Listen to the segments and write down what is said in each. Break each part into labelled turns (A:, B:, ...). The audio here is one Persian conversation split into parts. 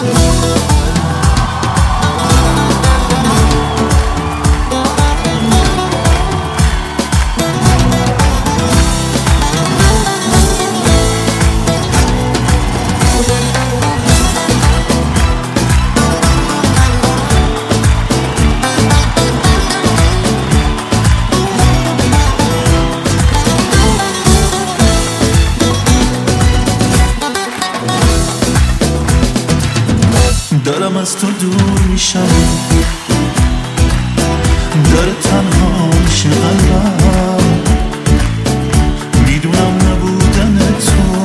A: دارم از تو دور میشم، داره تنها میشه قلبم، میدونم نبودن تو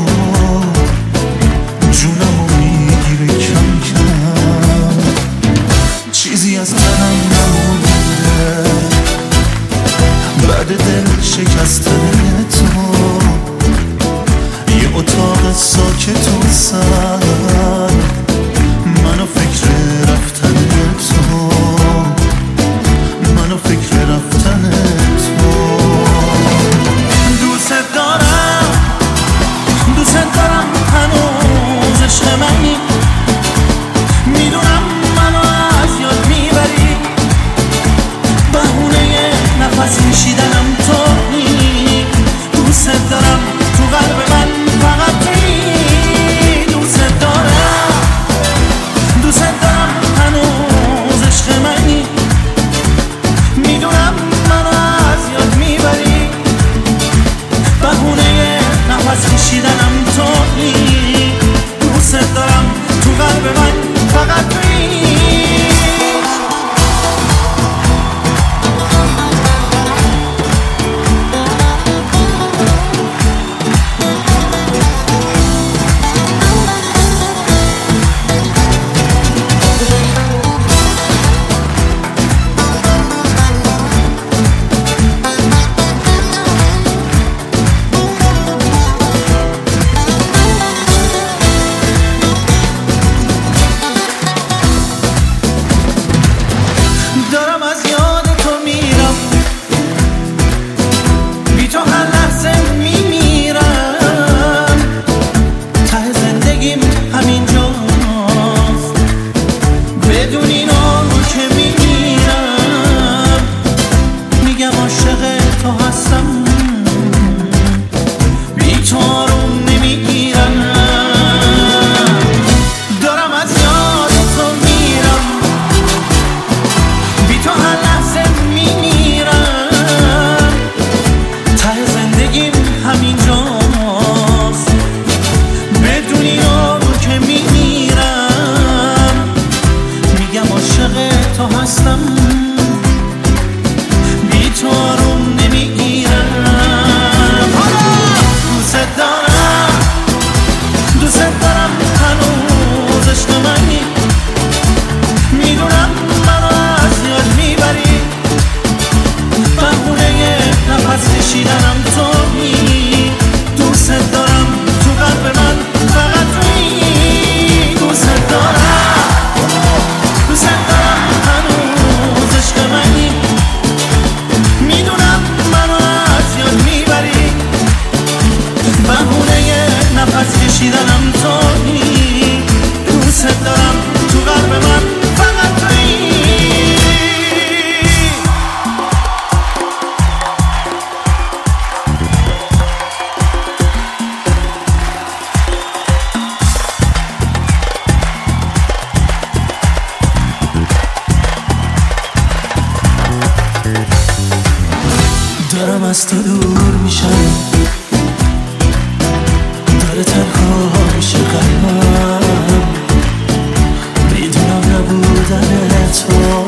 A: جونمو میگیره کم کم، چیزی از تنم نمونده بعد دل شکستن تو، یه اتاق ساکت و سر منو فکر رفتن تو، منو فکر رفتن تو. دوست دارم هنوز عشق منی، میدونم منو از یاد میبری، بهونه نفس کشیدنم تویی. دوست دارم تو قلب من فقط تویی. دوست دارم هنوز عشق منی، میدونم منو از یاد میبری، بهونه نفس کشیدنم تویی. دوست دارم تو قلب من فقط تویی. دارم از تو دور میشم، داره تنها میشه قلبم، میدونم نبودن تو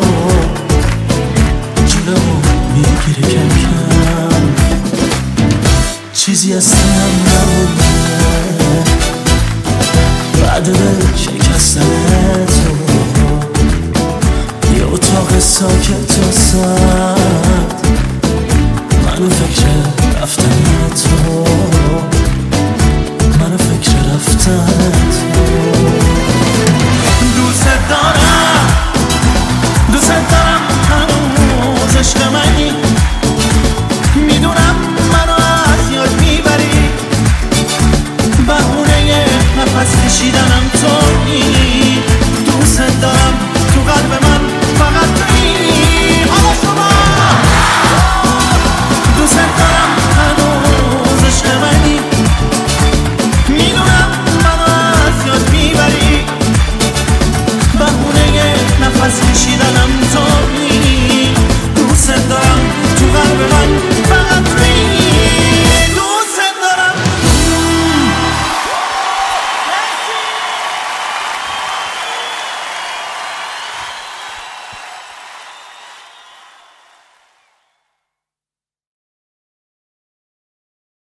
A: جونمو میگیره کم کم، چیزی از تنم نمونده بعد دل شکستن تو، یه اتاق ساکت